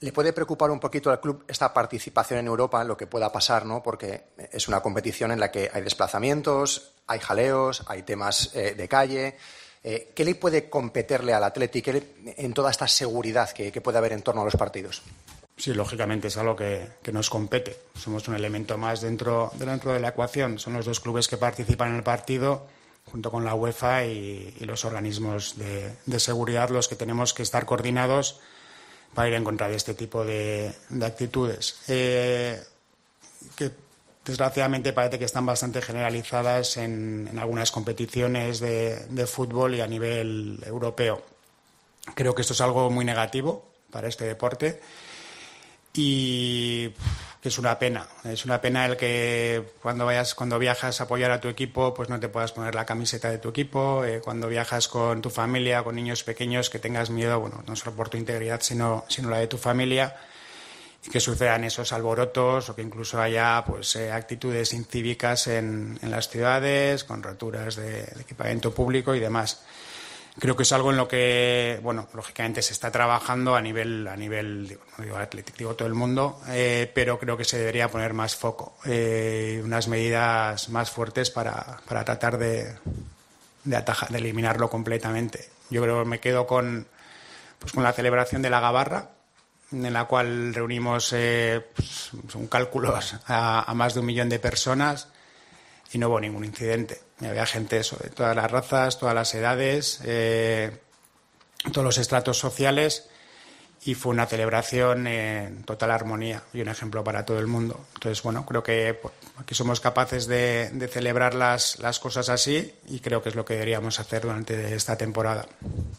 ¿Le puede preocupar un poquito al club esta participación en Europa, lo que pueda pasar, ¿no? Porque es una competición en la que hay desplazamientos, hay jaleos, hay temas de calle. ¿Qué le puede competirle al Athletic en toda esta seguridad que puede haber en torno a los partidos? Sí, lógicamente es algo que nos compete. Somos un elemento más dentro de la ecuación. Son los dos clubes que participan en el partido, junto con la UEFA y los organismos de seguridad, los que tenemos que estar coordinados para ir en contra de este tipo de actitudes. Que desgraciadamente parece que están bastante generalizadas en algunas competiciones de fútbol y a nivel europeo. Creo que esto es algo muy negativo para este deporte y que es una pena. Es una pena el que cuando viajas a apoyar a tu equipo, pues no te puedas poner la camiseta de tu equipo. Cuando viajas con tu familia, con niños pequeños, que tengas miedo, bueno, no solo por tu integridad, sino la de tu familia, y que sucedan esos alborotos o que incluso haya pues actitudes incívicas en las ciudades, con roturas de equipamiento público y demás. Creo que es algo en lo que, bueno, lógicamente se está trabajando a nivel no digo Athletic, digo todo el mundo, pero creo que se debería poner más foco, unas medidas más fuertes para tratar de eliminarlo completamente. Yo creo que me quedo con la celebración de la Gabarra, en la cual reunimos son cálculos a más de 1 millón de personas y no hubo ningún incidente. Había gente de todas las razas, todas las edades, todos los estratos sociales, y fue una celebración en total armonía y un ejemplo para todo el mundo. Entonces, bueno, creo que aquí somos capaces de celebrar las cosas así y creo que es lo que deberíamos hacer durante esta temporada.